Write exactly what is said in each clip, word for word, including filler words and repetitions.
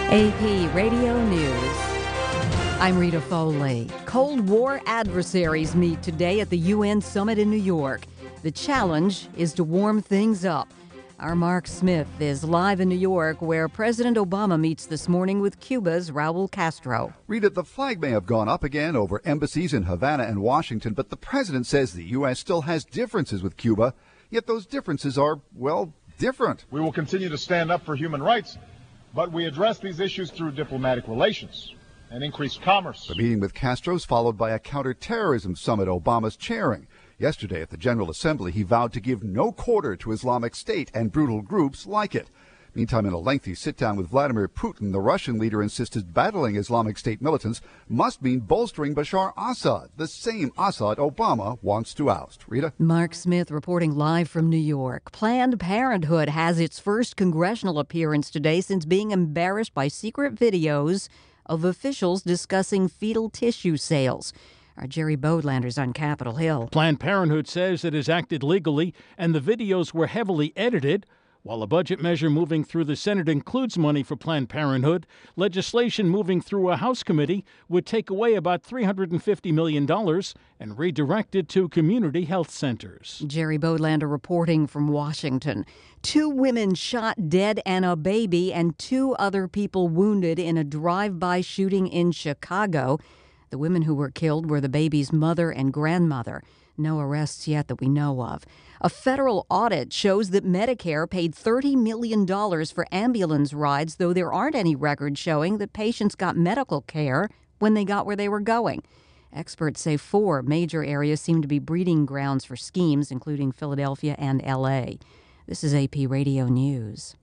A P Radio News. I'm Rita Foley. Cold War adversaries meet today at the U N Summit in New York. The challenge is to warm things up. Our Mark Smith is live in New York, where President Obama meets this morning with Cuba's Raul Castro. Rita, the flag may have gone up again over embassies in Havana and Washington, but the president says the U S still has differences with Cuba, yet those differences are, well, different. We will continue to stand up for human rights, but we address these issues through diplomatic relations and increased commerce. The meeting with Castro's followed by a counterterrorism summit Obama's chairing. Yesterday at the General Assembly, he vowed to give no quarter to Islamic State and brutal groups like it. Meantime, in a lengthy sit-down with Vladimir Putin, the Russian leader insisted battling Islamic State militants must mean bolstering Bashar Assad, the same Assad Obama wants to oust. Rita? Mark Smith reporting live from New York. Planned Parenthood has its first congressional appearance today since being embarrassed by secret videos of officials discussing fetal tissue sales. Our Jerry Bodlander's on Capitol Hill. Planned Parenthood says it has acted legally and the videos were heavily edited. While a budget measure moving through the Senate includes money for Planned Parenthood, legislation moving through a House committee would take away about three hundred fifty million dollars and redirect it to community health centers. Jerry Bodlander reporting from Washington. Two women shot dead and a baby and two other people wounded in a drive-by shooting in Chicago. The women who were killed were the baby's mother and grandmother. No arrests yet that we know of. A federal audit shows that Medicare paid thirty million dollars for ambulance rides, though there aren't any records showing that patients got medical care when they got where they were going. Experts say four major areas seem to be breeding grounds for schemes, including Philadelphia and L A. This is A P Radio News.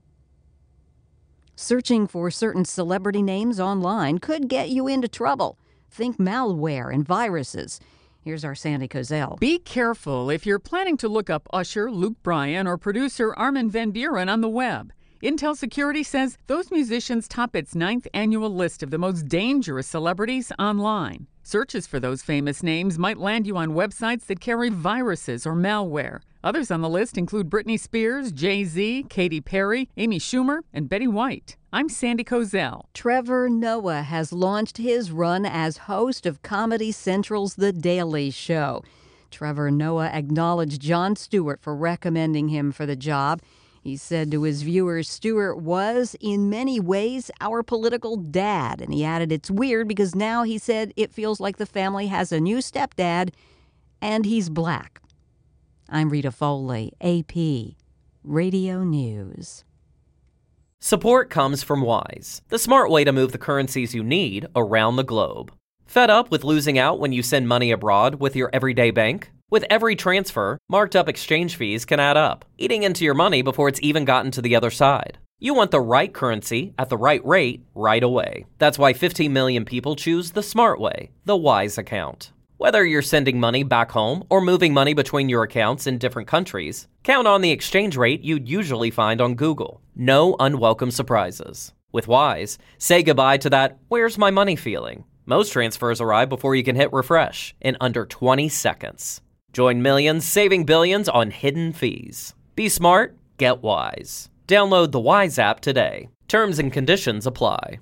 Searching for certain celebrity names online could get you into trouble. Think malware and viruses. Here's our Sandy Kozel. Be careful if you're planning to look up Usher, Luke Bryan, or producer Armin van Buuren on the web. Intel Security says those musicians top its ninth annual list of the most dangerous celebrities online. Searches for those famous names might land you on websites that carry viruses or malware. Others on the list include Britney Spears, Jay-Z, Katy Perry, Amy Schumer, and Betty White. I'm Sandy Kozel. Trevor Noah has launched his run as host of Comedy Central's The Daily Show. Trevor Noah acknowledged Jon Stewart for recommending him for the job. He said to his viewers, Stewart was, in many ways, our political dad. And he added, it's weird because now, he said, it feels like the family has a new stepdad, and he's black. I'm Rita Foley, A P Radio News. Support comes from Wise, the smart way to move the currencies you need around the globe. Fed up with losing out when you send money abroad with your everyday bank? With every transfer, marked up exchange fees can add up, eating into your money before it's even gotten to the other side. You want the right currency at the right rate right away. That's why fifteen million people choose the smart way, the Wise account. Whether you're sending money back home or moving money between your accounts in different countries, count on the exchange rate you'd usually find on Google. No unwelcome surprises. With Wise, say goodbye to that "where's my money" feeling. Most transfers arrive before you can hit refresh in under twenty seconds. Join millions saving billions on hidden fees. Be smart, get Wise. Download the Wise app today. Terms and conditions apply.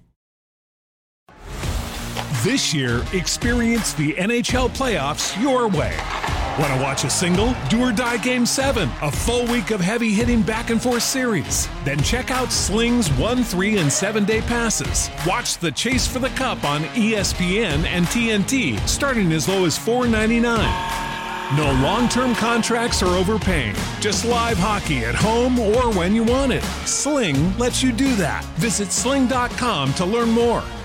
This year, experience the N H L playoffs your way. Want to watch a single, do or die Game seven, a full week of heavy-hitting back-and-forth series? Then check out Sling's one, three, and seven-day passes. Watch the chase for the cup on E S P N and T N T, starting as low as four ninety-nine. No long-term contracts or overpaying. Just live hockey at home or when you want it. Sling lets you do that. Visit sling dot com to learn more.